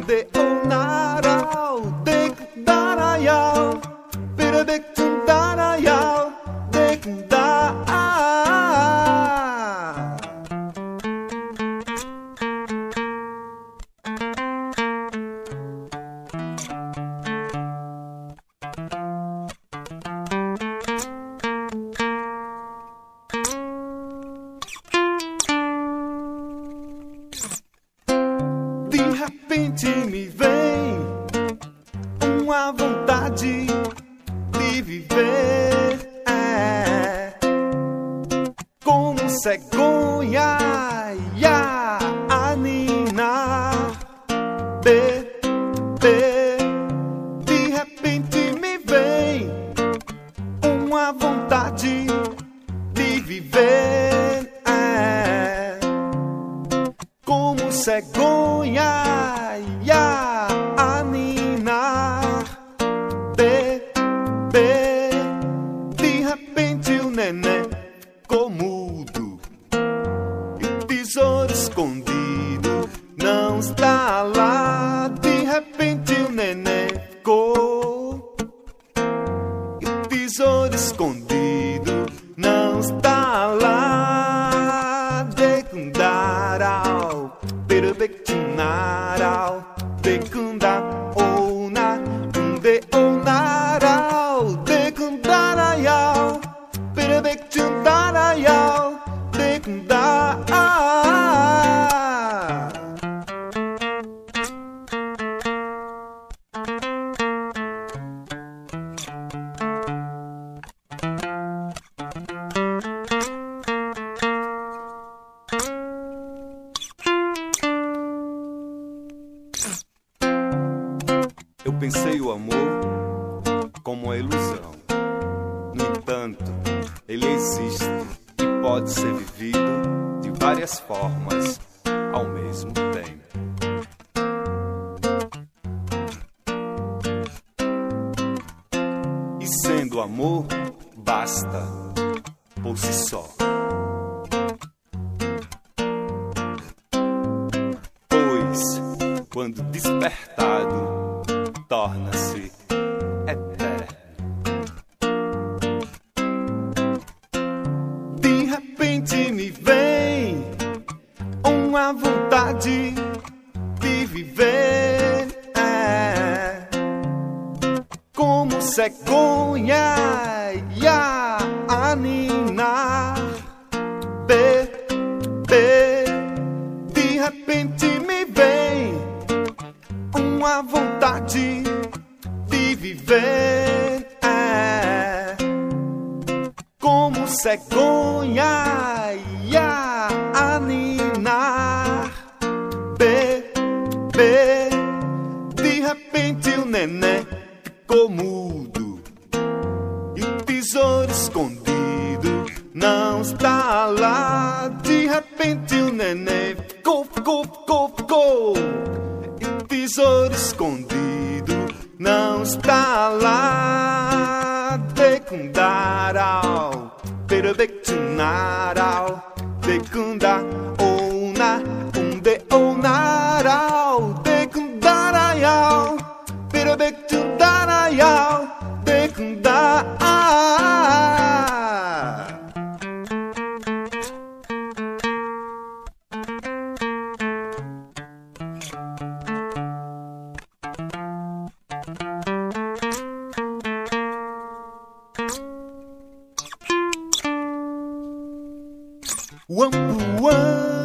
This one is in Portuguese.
de onarau de darayau birabek darayau de da. De repente me vem uma vontade de viver, como cegonha e a nina. De repente me vem uma vontade de viver, como cegonha e a nina. De repente o neném ficou mudo e o tesouro escondido não está lá. De repente o neném ficou e o tesouro escondido não está lá. Dekundarau Perubektinarau Dekunda ona de onarau Dekundarayau Perubektinarayau Dekunda. Eu pensei o amor como uma ilusão. No entanto, ele existe e pode ser vivido de várias formas ao mesmo tempo. E sendo amor, basta por si só. Pois, quando despertado, torna-se eterno. De repente me vem uma vontade de viver, como cegonha e a nina. De repente me vem uma vontade de viver, como cegonha e a nina. De repente o neném ficou mudo e o tesouro escondido não está lá. De repente o neném ficou e o tesouro escondido não está lá. Dekundarau Perubektinarau Dekunda ona de onarau Dekundarayau Perubektinarayau Dekunda. Wampuan